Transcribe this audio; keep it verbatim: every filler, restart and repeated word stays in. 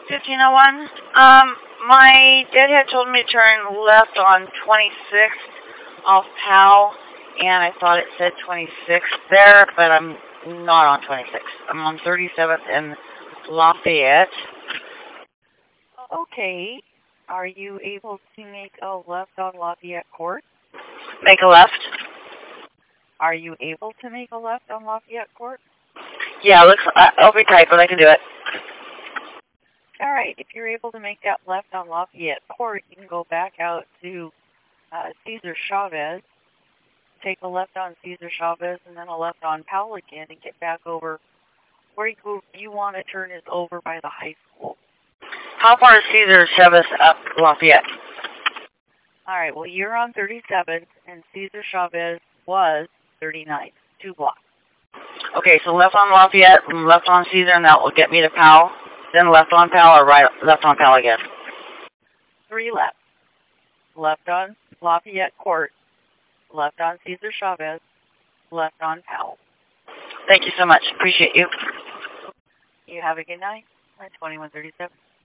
fifteen oh one. Um, my dad had told me to turn left on twenty-sixth off Powell, and I thought it said twenty-sixth there, but I'm not on twenty-sixth. I'm on thirty-seventh and Lafayette. Okay. Are you able to make a left on Lafayette Court? Make a left? Are you able to make a left on Lafayette Court? Yeah, looks. Uh, I'll be tight, but I can do it. All right. If you're able to make that left on Lafayette Court, you can go back out to uh, Cesar Chavez, take a left on Cesar Chavez, and then a left on Powell again, and get back over where you, go, you want to turn is over by the high school. How far is Cesar Chavez up Lafayette? All right. Well, you're on thirty-seventh, and Cesar Chavez was thirty-ninth, two blocks. Okay, so left on Lafayette, and left on Cesar, and that will get me to Powell. Then left on Powell, or right left on Powell again? Three left. Left on Lafayette Court, left on Cesar Chavez, left on Powell. Thank you so much. Appreciate you. You have a good night. twenty-one thirty-seven.